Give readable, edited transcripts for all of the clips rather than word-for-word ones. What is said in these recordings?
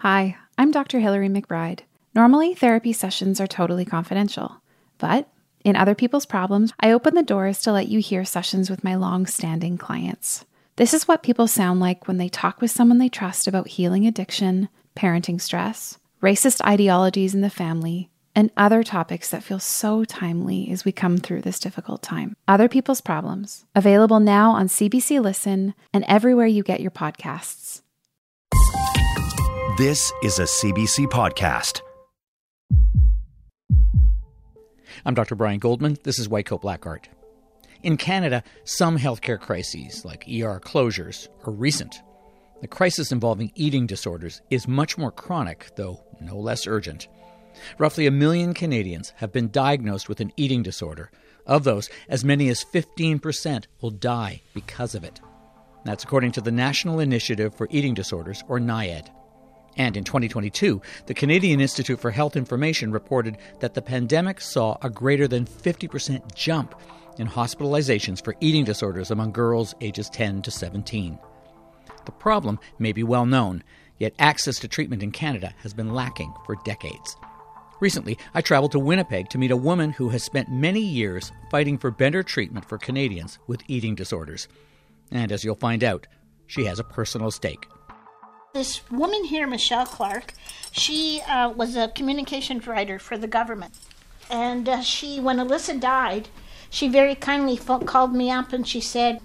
Hi, I'm Dr. Hilary McBride. Normally, therapy sessions are totally confidential, but in Other People's Problems, I open the doors to let you hear sessions with my long-standing clients. This is what people sound like when they talk with someone they trust about healing addiction, parenting stress, racist ideologies in the family, and other topics that feel so timely as we come through this difficult time. Other People's Problems, available now on CBC Listen and everywhere you get your podcasts. This is a CBC podcast. I'm Dr. Brian Goldman. This is White Coat Black Art. In Canada, some healthcare crises, like ER closures, are recent. The crisis involving eating disorders is much more chronic, though no less urgent. Roughly 1 million Canadians have been diagnosed with an eating disorder. Of those, as many as 15% will die because of it. That's according to the National Initiative for Eating Disorders, or NIAID. And in 2022, the Canadian Institute for Health Information reported that the pandemic saw a greater than 50% jump in hospitalizations for eating disorders among girls ages 10 to 17. The problem may be well known, yet access to treatment in Canada has been lacking for decades. Recently, I traveled to Winnipeg to meet a woman who has spent many years fighting for better treatment for Canadians with eating disorders. And as you'll find out, she has a personal stake. This woman here, Michelle Clark, she was a communications writer for the government. And when Alyssa died, she very kindly called me up and she said,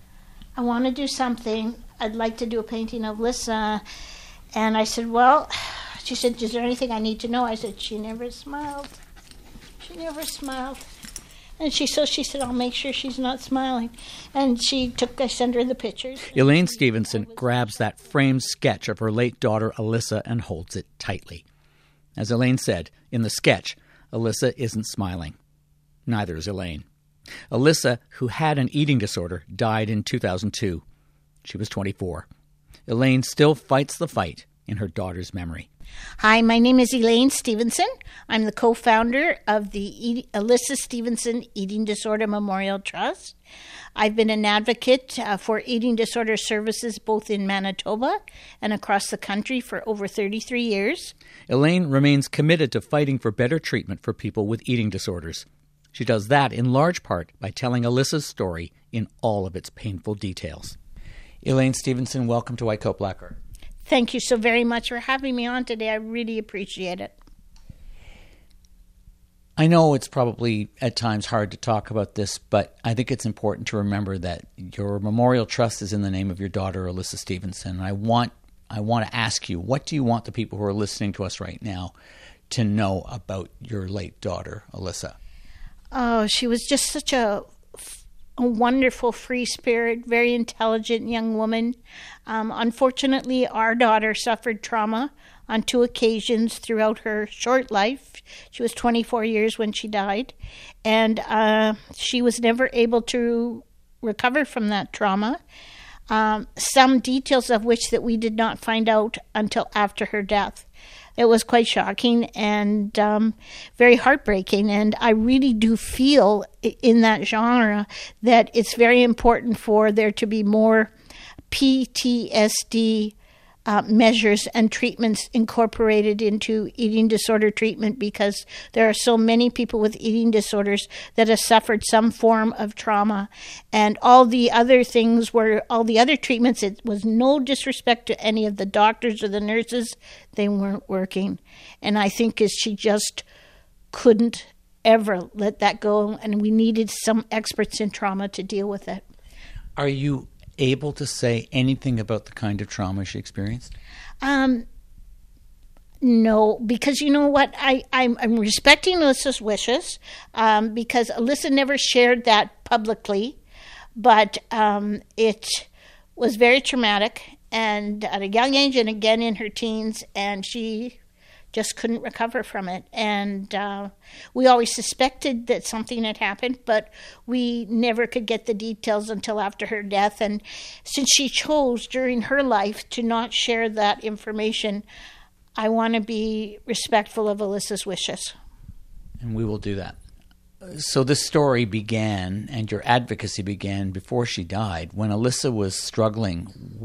I want to do something. I'd like to do a painting of Alyssa. And I said, well, she said, is there anything I need to know? I said, she never smiled. She never smiled. And she said, I'll make sure she's not smiling. And I sent her the pictures. Elaine Stevenson grabs that framed sketch of her late daughter, Alyssa, and holds it tightly. As Elaine said, in the sketch, Alyssa isn't smiling. Neither is Elaine. Alyssa, who had an eating disorder, died in 2002. She was 24. Elaine still fights the fight in her daughter's memory. Hi, my name is Elaine Stevenson. I'm the co-founder of the Alyssa Stevenson Eating Disorder Memorial Trust. I've been an advocate for eating disorder services both in Manitoba and across the country for over 33 years. Elaine remains committed to fighting for better treatment for people with eating disorders. She does that in large part by telling Alyssa's story in all of its painful details. Elaine Stevenson, welcome to White Coat Black Art. Thank you so very much for having me on today. I really appreciate it. I know it's probably at times hard to talk about this, but I think it's important to remember that your memorial trust is in the name of your daughter, Alyssa Stevenson. I want to ask you, what do you want the people who are listening to us right now to know about your late daughter, Alyssa? Oh, she was just such a wonderful, free spirit, very intelligent young woman. Unfortunately, our daughter suffered trauma on 2 occasions throughout her short life. She was 24 years when she died, and she was never able to recover from that trauma. Some details of which that we did not find out until after her death. It was quite shocking and very heartbreaking. And I really do feel in that genre that it's very important for there to be more PTSD measures and treatments incorporated into eating disorder treatment, because there are so many people with eating disorders that have suffered some form of trauma. And all the other treatments, it was no disrespect to any of the doctors or the nurses, they weren't working. And I think she just couldn't ever let that go, and we needed some experts in trauma to deal with it. Are you able to say anything about the kind of trauma she experienced? No, because you know what? I'm respecting Alyssa's wishes because Alyssa never shared that publicly, but it was very traumatic, and at a young age and again in her teens, and she just couldn't recover from it. And we always suspected that something had happened, but we never could get the details until after her death. And since she chose during her life to not share that information, I want to be respectful of Alyssa's wishes. And we will do that. So this story began, and your advocacy began before she died, when Alyssa was struggling with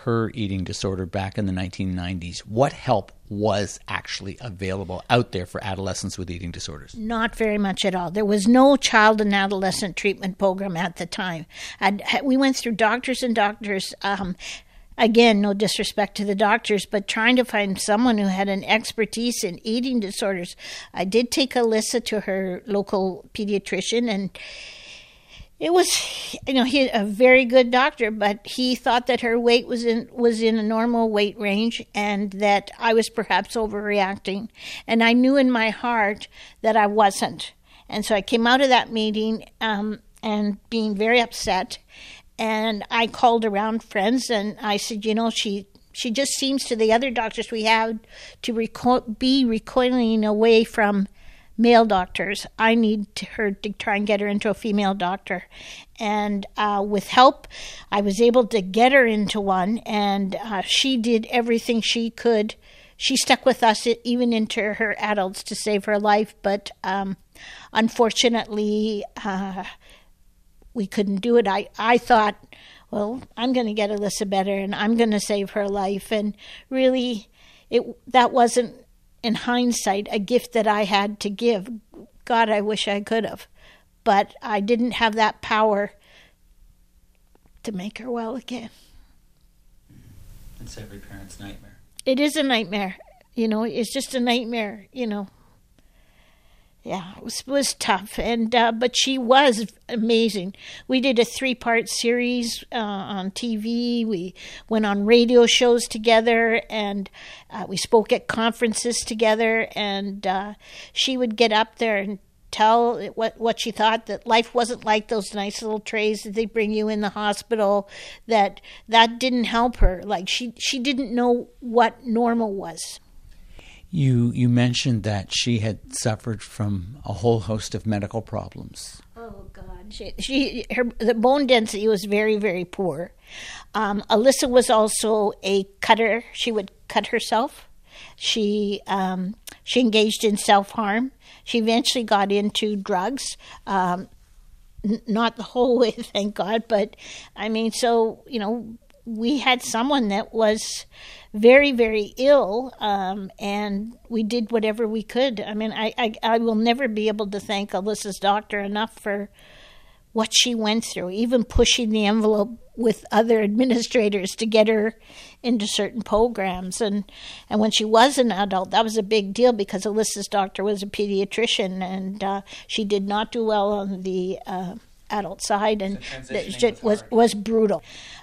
her eating disorder back in the 1990s, what help was actually available out there for adolescents with eating disorders? Not very much at all. There was no child and adolescent treatment program at the time. We went through doctors and doctors. Again, no disrespect to the doctors, but trying to find someone who had an expertise in eating disorders. I did take Alyssa to her local pediatrician, and it was, he a very good doctor, but he thought that her weight was in a normal weight range and that I was perhaps overreacting. And I knew in my heart that I wasn't. And so I came out of that meeting and being very upset. And I called around friends and I said, she just seems to the other doctors we have to be recoiling away from male doctors. I need her to try and get her into a female doctor. And with help, I was able to get her into one. And she did everything she could. She stuck with us even into her adults to save her life. But unfortunately, we couldn't do it. I thought, well, I'm going to get Alyssa better and I'm going to save her life. And really, that wasn't, in hindsight, a gift that I had to give. God, I wish I could have. But I didn't have that power to make her well again. It's every parent's nightmare. It is a nightmare. It's just a nightmare, Yeah, it was tough, and but she was amazing. We did a 3-part series on TV. We went on radio shows together, and we spoke at conferences together. And she would get up there and tell what she thought, that life wasn't like those nice little trays that they bring you in the hospital. That didn't help her. Like she didn't know what normal was. You mentioned that she had suffered from a whole host of medical problems. Oh God, the bone density was very, very poor. Alyssa was also a cutter. She would cut herself. She engaged in self-harm. She eventually got into drugs. Not the whole way, thank God, but we had someone that was very, very ill, and we did whatever we could. I will never be able to thank Alyssa's doctor enough for what she went through, even pushing the envelope with other administrators to get her into certain programs. And when she was an adult, that was a big deal because Alyssa's doctor was a pediatrician, and she did not do well on the adult side, and it was brutal.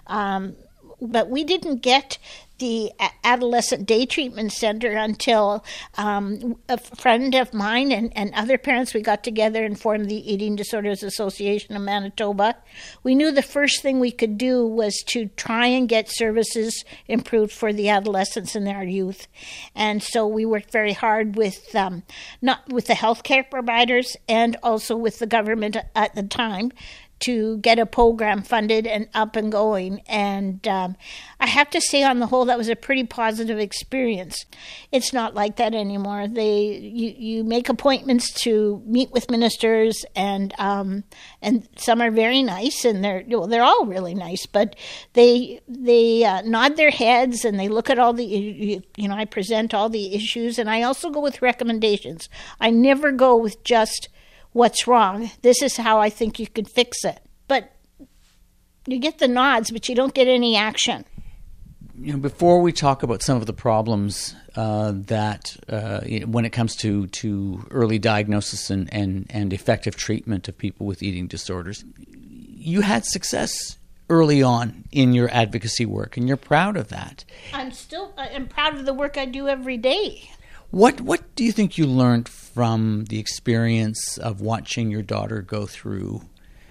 But we didn't get the Adolescent Day Treatment Center until a friend of mine and other parents, we got together and formed the Eating Disorders Association of Manitoba. We knew the first thing we could do was to try and get services improved for the adolescents and our youth. And so we worked very hard with not with the healthcare providers and also with the government at the time to get a program funded and up and going. And I have to say, on the whole, that was a pretty positive experience. It's not like that anymore. You make appointments to meet with ministers, and some are very nice, and they're all really nice. But they nod their heads and they look at all the I present all the issues, and I also go with recommendations. I never go with just what's wrong. This is how I think you could fix it. But you get the nods, but you don't get any action. Before we talk about some of the problems that when it comes to early diagnosis and effective treatment of people with eating disorders, you had success early on in your advocacy work, and you're proud of that. I'm proud of the work I do every day. What do you think you learned from the experience of watching your daughter go through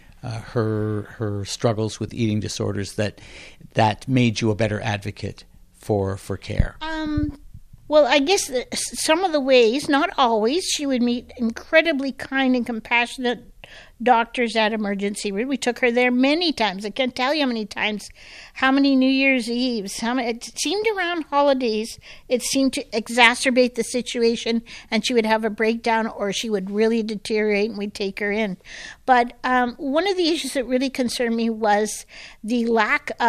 her struggles with eating disorders that made you a better advocate for care? Well, I guess some of the ways, not always, she would meet incredibly kind and compassionate doctors at emergency room. We took her there many times. I can't tell you how many times, how many New Year's Eves. It seemed around holidays, it seemed to exacerbate the situation, and she would have a breakdown or she would really deteriorate, and we'd take her in. But one of the issues that really concerned me was the lack of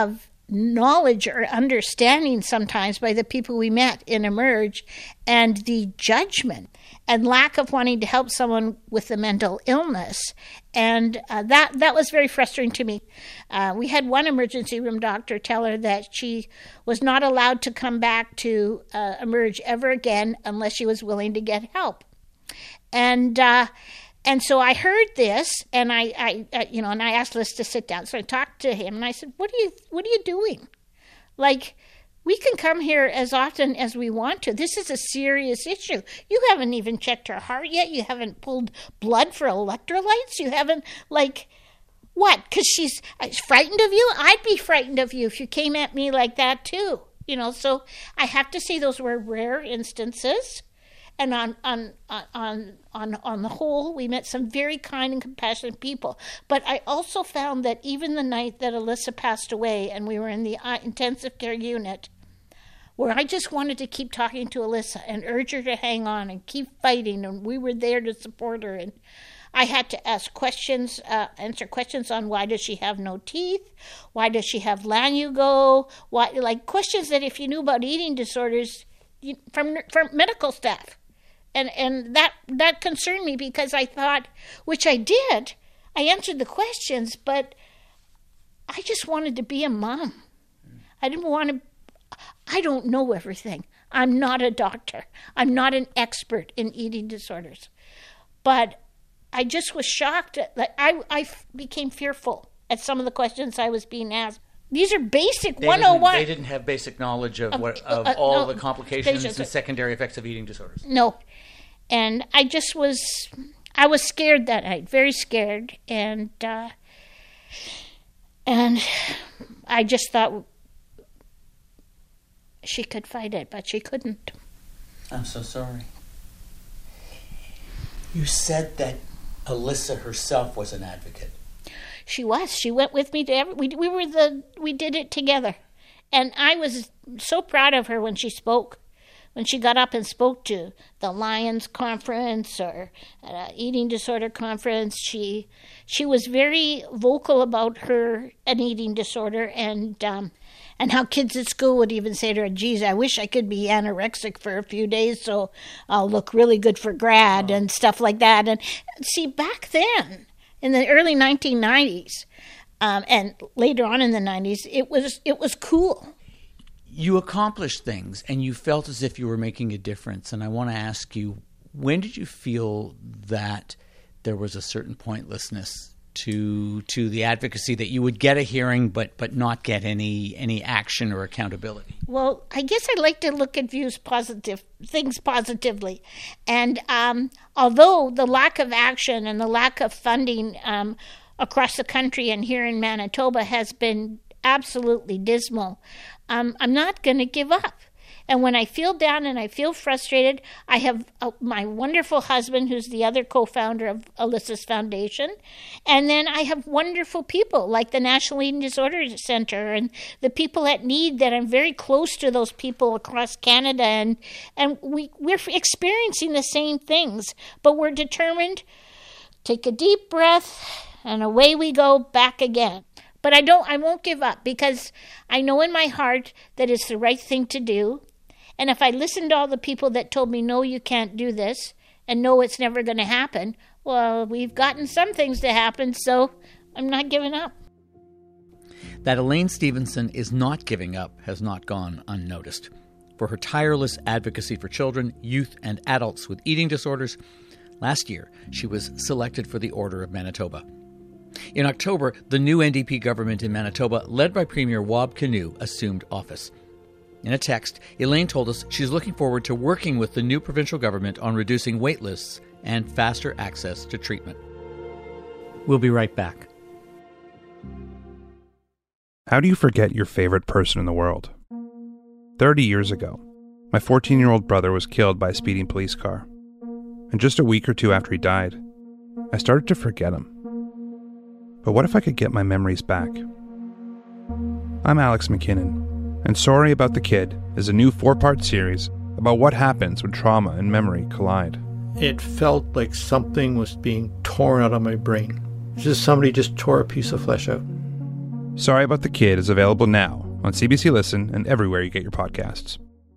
knowledge or understanding sometimes by the people we met in Emerge, and the judgment and lack of wanting to help someone with a mental illness. And that was very frustrating to me. We had one emergency room doctor tell her that she was not allowed to come back to Emerge ever again unless she was willing to get help. And so I heard this, and I asked Liz to sit down. So I talked to him, and I said, "What are you doing? Like, we can come here as often as we want to. This is a serious issue. You haven't even checked her heart yet. You haven't pulled blood for electrolytes. You haven't, like, what? Because she's frightened of you? I'd be frightened of you if you came at me like that too. So I have to say those were rare instances. And on the whole, we met some very kind and compassionate people. But I also found that even the night that Alyssa passed away and we were in the intensive care unit, where I just wanted to keep talking to Alyssa and urge her to hang on and keep fighting, and we were there to support her. And I had to ask questions, answer questions on why does she have no teeth? Why does she have lanugo? Why, like questions that if you knew about eating disorders, from medical staff. And that concerned me because I thought, which I did, I answered the questions, but I just wanted to be a mom. I don't know everything. I'm not a doctor. I'm not an expert in eating disorders. But I just was shocked. I became fearful at some of the questions I was being asked. These are basic 101. They didn't have basic knowledge of all the complications and secondary effects of eating disorders. No. And I was scared that night, very scared. And I just thought she could fight it, but she couldn't. I'm so sorry. You said that Alyssa herself was an advocate. She was. She went with me to we did it together. And I was so proud of her when she spoke. When she got up and spoke to the Lions Conference or eating disorder conference, she was very vocal about an eating disorder and how kids at school would even say to her, "Geez, I wish I could be anorexic for a few days so I'll look really good for grad," and stuff like that. And see, back then, in the early 1990s, and later on in the 90s, it was cool. You accomplished things, and you felt as if you were making a difference. And I want to ask you, when did you feel that there was a certain pointlessness to the advocacy, that you would get a hearing but not get any action or accountability? Well, I guess I like to look at things positively. And although the lack of action and the lack of funding across the country and here in Manitoba has been absolutely dismal, I'm not going to give up. And when I feel down and I feel frustrated, I have my wonderful husband, who's the other co-founder of Alyssa's Foundation. And then I have wonderful people like the National Eating Disorders Center and the people at Need, that I'm very close to those people across Canada. And we're experiencing the same things, but we're determined. Take a deep breath, and away we go back again. But I won't give up, because I know in my heart that it's the right thing to do. And if I listened to all the people that told me, no, you can't do this, and no, it's never going to happen, well, we've gotten some things to happen, so I'm not giving up. That Elaine Stevenson is not giving up has not gone unnoticed. For her tireless advocacy for children, youth, and adults with eating disorders, last year she was selected for the Order of Manitoba. In October, the new NDP government in Manitoba, led by Premier Wab Kinew, assumed office. In a text, Elaine told us she's looking forward to working with the new provincial government on reducing wait lists and faster access to treatment. We'll be right back. How do you forget your favorite person in the world? 30 years ago, my 14-year-old brother was killed by a speeding police car. And just a week or two after he died, I started to forget him. But what if I could get my memories back? I'm Alex McKinnon, and Sorry About the Kid is a new 4-part series about what happens when trauma and memory collide. It felt like something was being torn out of my brain. Somebody just tore a piece of flesh out. Sorry About the Kid is available now on CBC Listen and everywhere you get your podcasts.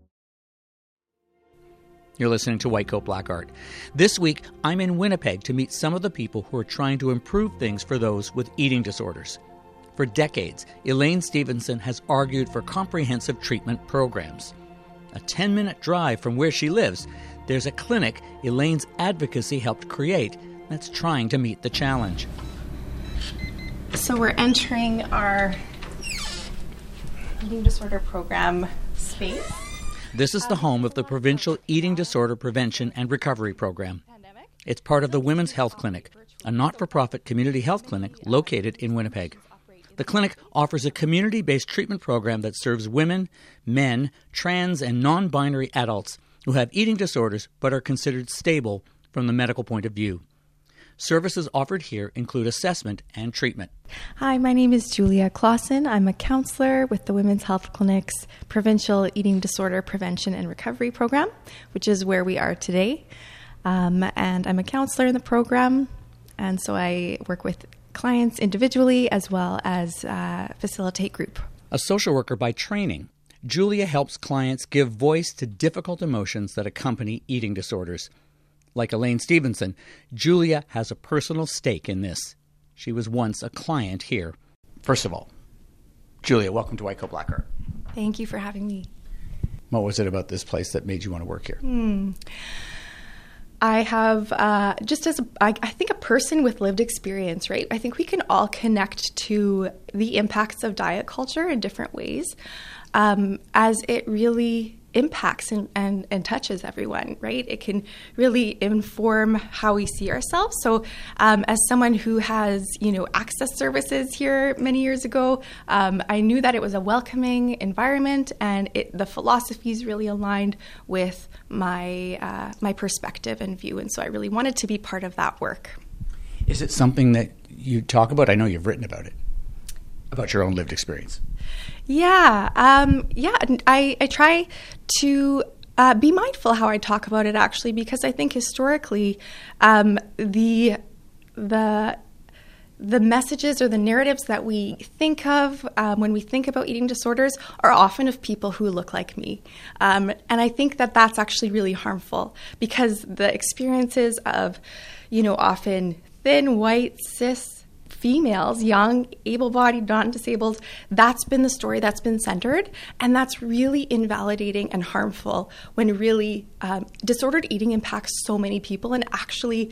You're listening to White Coat Black Art. This week, I'm in Winnipeg to meet some of the people who are trying to improve things for those with eating disorders. For decades, Elaine Stevenson has argued for comprehensive treatment programs. A 10-minute drive from where she lives, there's a clinic Elaine's advocacy helped create that's trying to meet the challenge. So we're entering our eating disorder program space. This is the home of the Provincial Eating Disorder Prevention and Recovery Program. It's part of the Women's Health Clinic, a not-for-profit community health clinic located in Winnipeg. The clinic offers a community-based treatment program that serves women, men, trans, and non-binary adults who have eating disorders but are considered stable from the medical point of view. Services offered here include assessment and treatment. Hi, my name is Julia Clausen. I'm a counselor with the Women's Health Clinic's Provincial Eating Disorder Prevention and Recovery Program, which is where we are today. And I'm a counselor in the program, and so I work with clients individually as well as facilitate group. A social worker by training, Julia helps clients give voice to difficult emotions that accompany eating disorders. Like Elaine Stevenson, Julia has a personal stake in this. She was once a client here. First of all, Julia, welcome to White Coat Black Art. Thank you for having me. What was it about this place that made you want to work here? I have, I think a person with lived experience, right? I think we can all connect to the impacts of diet culture in different ways, as it really impacts and touches everyone, right? It can really inform how we see ourselves. So as someone who has, access services here many years ago, I knew that it was a welcoming environment and the philosophies really aligned with my perspective and view. And so I really wanted to be part of that work. Is it something that you talk about? I know you've written about it, about your own lived experience. Yeah. I try to be mindful how I talk about it, actually, because I think historically the messages or the narratives that we think of when we think about eating disorders are often of people who look like me. And I think that that's actually really harmful because the experiences of, often thin, white, cis females, young, able-bodied, non-disabled, that's been the story that's been centered, and that's really invalidating and harmful when really disordered eating impacts so many people and actually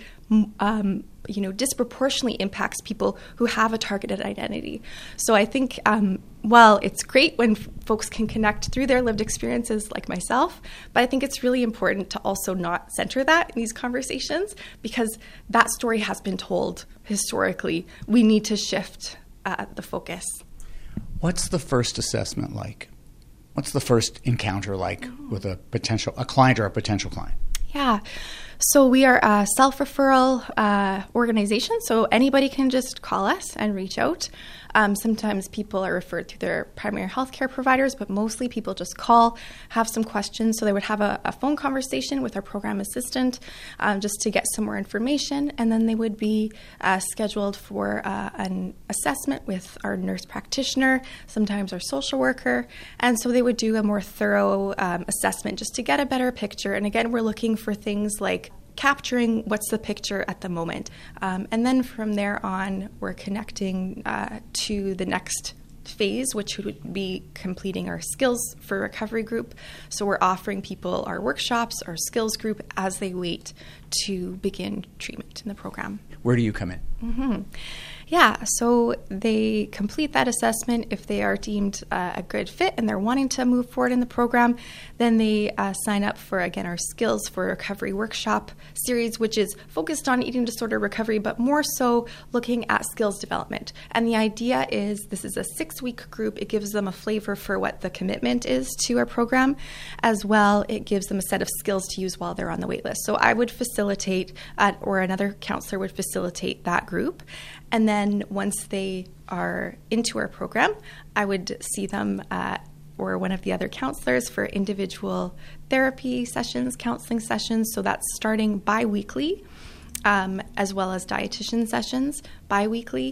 disproportionately impacts people who have a targeted identity. So I think while it's great when folks can connect through their lived experiences like myself, but I think it's really important to also not center that in these conversations because that story has been told historically. We need to shift the focus. What's the first assessment like? What's the first encounter like with a client or a potential client? Yeah. So we are a self-referral organization, so anybody can just call us and reach out. Sometimes people are referred to their primary health care providers, but mostly people just call, have some questions. So they would have a phone conversation with our program assistant just to get some more information, and then they would be scheduled for an assessment with our nurse practitioner, sometimes our social worker. And so they would do a more thorough assessment just to get a better picture. And again, we're looking for things like capturing what's the picture at the moment. And then from there on, we're connecting to the next phase, which would be completing our skills for recovery group. So we're offering people our workshops, our skills group, as they wait to begin treatment in the program. Where do you come in? Mm-hmm. Yeah, so they complete that assessment. If they are deemed a good fit and they're wanting to move forward in the program, then they sign up for, again, our Skills for Recovery workshop series, which is focused on eating disorder recovery, but more so looking at skills development. And the idea is this is a 6-week group. It gives them a flavor for what the commitment is to our program. As well, it gives them a set of skills to use while they're on the wait list. So I would facilitate, or another counselor would facilitate that group. And then once they are into our program, I would see them or one of the other counselors for individual therapy sessions, counseling sessions. So that's starting bi-weekly, as well as dietitian sessions bi-weekly.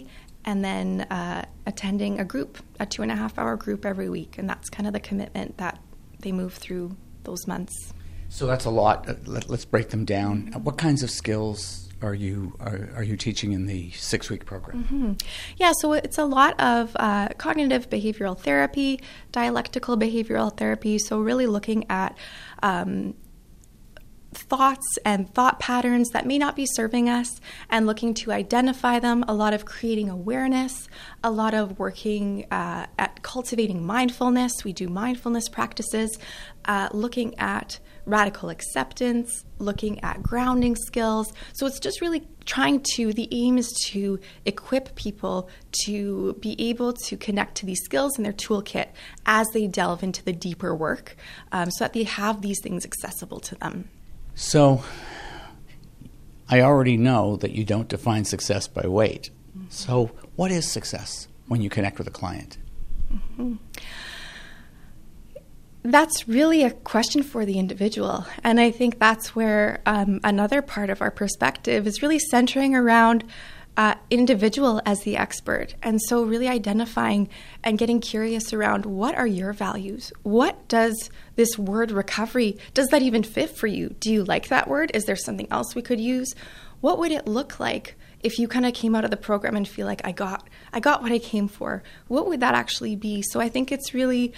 and then attending a group, a 2.5-hour group every week. And that's kind of the commitment that they move through those months. So that's a lot. Let's break them down. What kinds of skills are you teaching in the 6-week program? Mm-hmm. Yeah, so it's a lot of cognitive behavioral therapy, dialectical behavioral therapy, so really looking at thoughts and thought patterns that may not be serving us and looking to identify them, a lot of creating awareness, a lot of working at cultivating mindfulness. We do mindfulness practices, looking at radical acceptance, looking at grounding skills. So it's just really the aim is to equip people to be able to connect to these skills in their toolkit as they delve into the deeper work, so that they have these things accessible to them. So I already know that you don't define success by weight. Mm-hmm. So what is success when you connect with a client? Mm-hmm. That's really a question for the individual. And I think that's where another part of our perspective is really centering around individual as the expert. And so really identifying and getting curious around, what are your values? What does this word recovery, does that even fit for you? Do you like that word? Is there something else we could use? What would it look like if you kind of came out of the program and feel like I got what I came for? What would that actually be? So I think it's really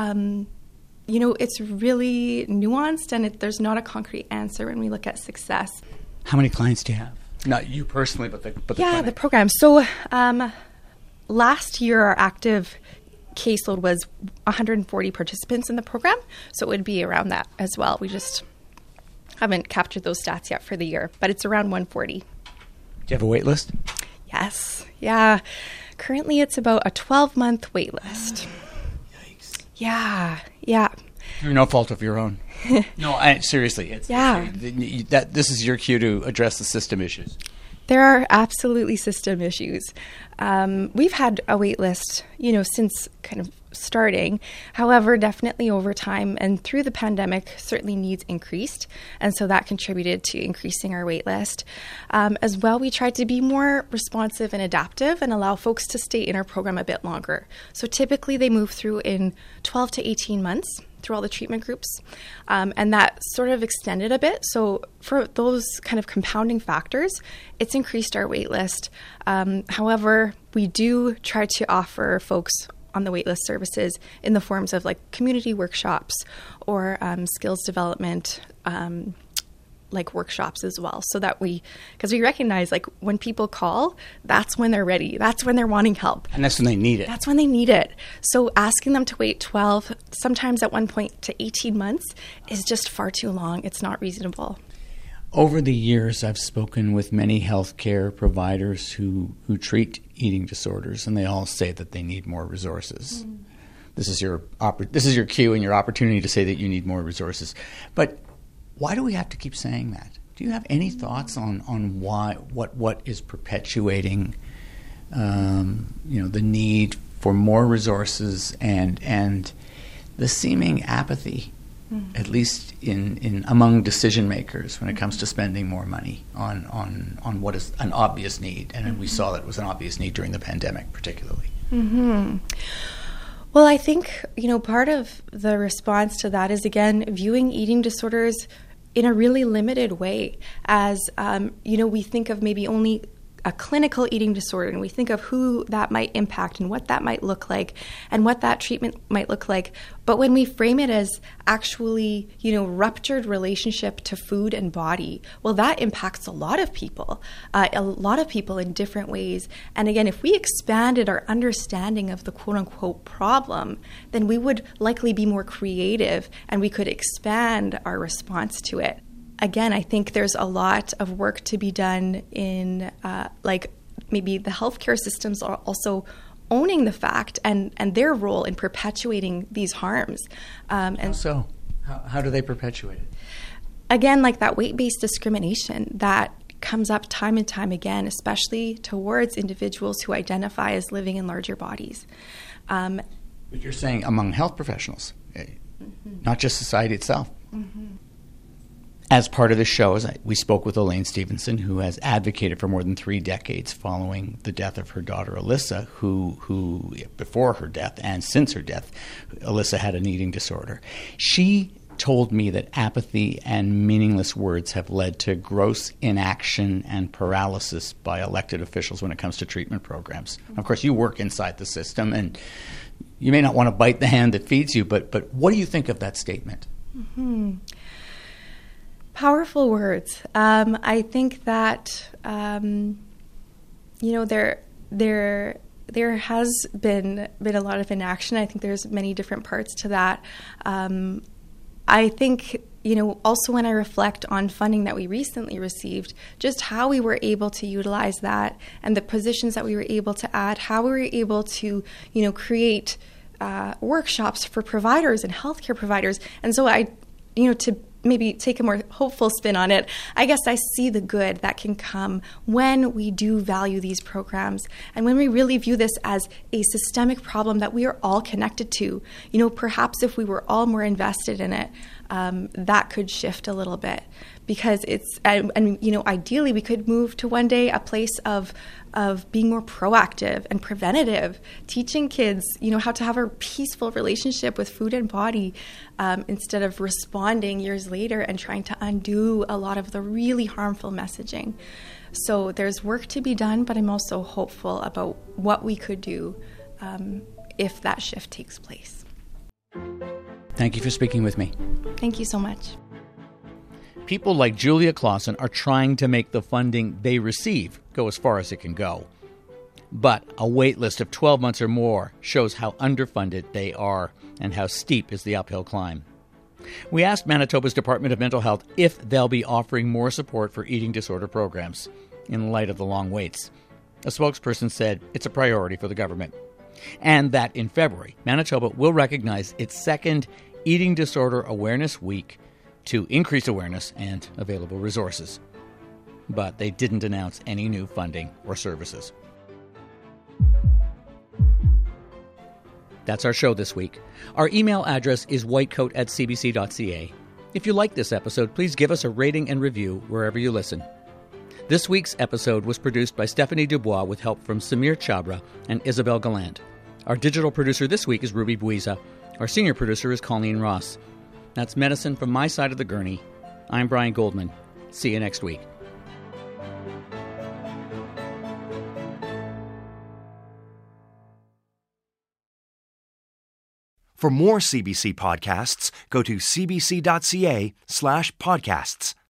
it's really nuanced, and there's not a concrete answer when we look at success. How many clients do you have? Not you personally, but the clinic. The program. So last year, our active caseload was 140 participants in the program, so it would be around that as well. We just haven't captured those stats yet for the year, but it's around 140. Do you have a wait list? Yes. Yeah. Currently, it's about a 12-month wait list. Yikes. Yeah. Through no fault of your own. No, seriously. This is your cue to address the system issues. There are absolutely system issues. We've had a wait list, since kind of starting. However, definitely over time and through the pandemic, certainly needs increased. And so that contributed to increasing our wait list. As well, we tried to be more responsive and adaptive and allow folks to stay in our program a bit longer. So typically they move through in 12 to 18 months through all the treatment groups. And that sort of extended a bit. So for those kind of compounding factors, it's increased our wait list. However, we do try to offer folks on the waitlist services in the forms of like community workshops or skills development like workshops as well, so that because we recognize like when people call, that's when they're ready, that's when they're wanting help, and that's when they need it. That's when they need it. So asking them to wait 12, sometimes at one point to 18 months is just far too long. It's not reasonable. Over the years, I've spoken with many healthcare providers who treat eating disorders, and they all say that they need more resources. Mm. This is your cue and your opportunity to say that you need more resources. But why do we have to keep saying that? Do you have any thoughts on why what is perpetuating the need for more resources and the seeming apathy, at least in among decision makers when it comes to spending more money on what is an obvious need, and we saw that it was an obvious need during the pandemic, particularly. Mm-hmm. Well, I think part of the response to that is again viewing eating disorders in a really limited way, as we think of maybe only a clinical eating disorder, and we think of who that might impact and what that might look like and what that treatment might look like. But when we frame it as actually, ruptured relationship to food and body, well, that impacts a lot of people in different ways. And again, if we expanded our understanding of the quote-unquote problem, then we would likely be more creative and we could expand our response to it. Again, I think there's a lot of work to be done in maybe the healthcare systems are also owning the fact and their role in perpetuating these harms. And so, how do they perpetuate it? Again, like that weight-based discrimination that comes up time and time again, especially towards individuals who identify as living in larger bodies. But you're saying among health professionals, not just society itself. Mm-hmm. As part of the show, we spoke with Elaine Stevenson, who has advocated for more than 3 decades following the death of her daughter, Alyssa, who before her death and since her death, Alyssa had an eating disorder. She told me that apathy and meaningless words have led to gross inaction and paralysis by elected officials when it comes to treatment programs. Of course, you work inside the system, and you may not want to bite the hand that feeds you, but what do you think of that statement? Mm-hmm. Powerful words. I think that there has been a lot of inaction. I think there's many different parts to that. I think, also when I reflect on funding that we recently received, just how we were able to utilize that and the positions that we were able to add, how we were able to, create workshops for providers and healthcare providers. And so to maybe take a more hopeful spin on it, I guess I see the good that can come when we do value these programs and when we really view this as a systemic problem that we are all connected to. Perhaps if we were all more invested in it, that could shift a little bit, because ideally we could move to one day a place of being more proactive and preventative, teaching kids, how to have a peaceful relationship with food and body, instead of responding years later and trying to undo a lot of the really harmful messaging. So there's work to be done, but I'm also hopeful about what we could do if that shift takes place. Thank you for speaking with me. Thank you so much. People like Julia Clausen are trying to make the funding they receive go as far as it can go. But a wait list of 12 months or more shows how underfunded they are and how steep is the uphill climb. We asked Manitoba's Department of Mental Health if they'll be offering more support for eating disorder programs in light of the long waits. A spokesperson said it's a priority for the government, and that in February, Manitoba will recognize its second Eating Disorder Awareness Week to increase awareness and available resources. But they didn't announce any new funding or services. That's our show this week. Our email address is whitecoat@cbc.ca. If you like this episode, please give us a rating and review wherever you listen. This week's episode was produced by Stephanie Dubois with help from Samir Chabra and Isabel Gallant. Our digital producer this week is Ruby Buiza. Our senior producer is Colleen Ross. That's medicine from my side of the gurney. I'm Brian Goldman. See you next week. For more CBC podcasts, go to cbc.ca/podcasts.